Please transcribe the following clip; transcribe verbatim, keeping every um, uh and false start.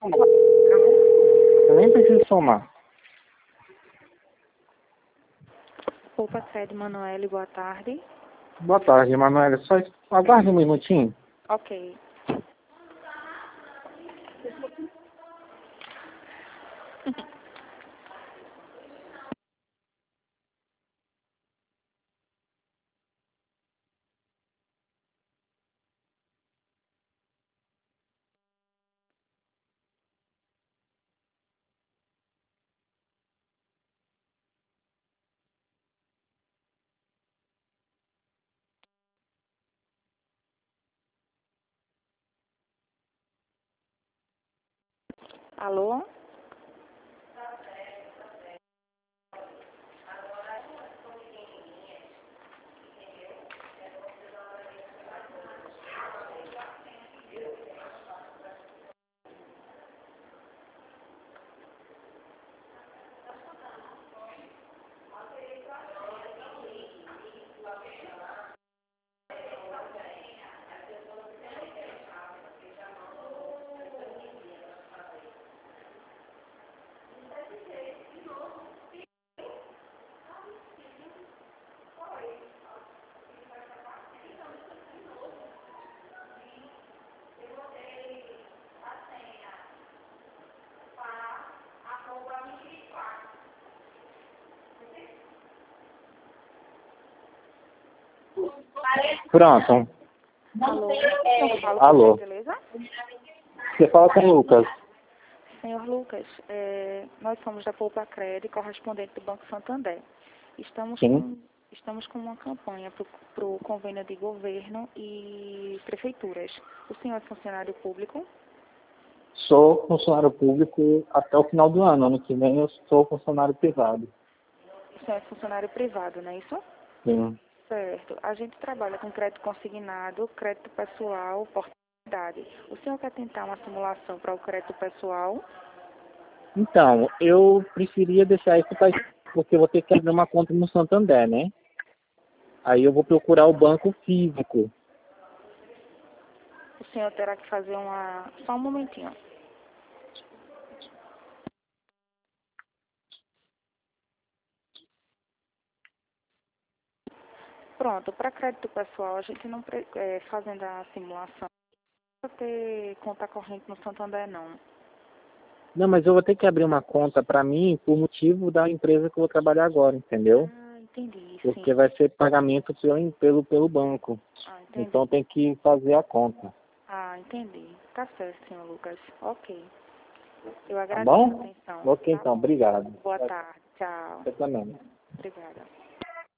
Eu nem preciso somar. Poupa Cred Manoel, boa tarde. Boa tarde, Emanuela. Só es- aguarde um minutinho. Ok. Alô? Pronto. Alô? Eu falo com Alô. você, beleza? Você fala com o Lucas. Senhor Lucas, é, nós somos da Poupa Cred, correspondente do Banco Santander. Estamos Sim. com, estamos com uma campanha para o convênio de governo e prefeituras. O senhor é funcionário público? Sou funcionário público até o final do ano. Ano que vem eu sou funcionário privado. O senhor é funcionário privado, não é isso? Sim. Certo. A gente trabalha com crédito consignado, crédito pessoal, oportunidade. O senhor quer tentar uma simulação para o crédito pessoal? Então, eu preferia deixar isso para porque eu vou ter que abrir uma conta no Santander, né? Aí eu vou procurar o banco físico. O senhor terá que fazer uma... Só um momentinho. Pronto, para crédito pessoal, a gente não, pre- é, fazendo a simulação, não precisa ter conta corrente no Santander, não. Não, mas eu vou ter que abrir uma conta para mim por motivo da empresa que eu vou trabalhar agora, entendeu? Ah, entendi, Porque sim. vai ser pagamento pelo, pelo, pelo banco. Ah, entendi. Então tem que fazer a conta. Ah, entendi. Tá certo, senhor Lucas. Ok. Eu Tá agradeço a bom? atenção. Ok, Tá então. bom. Obrigado. Boa tarde. Tchau. Você também. Obrigada.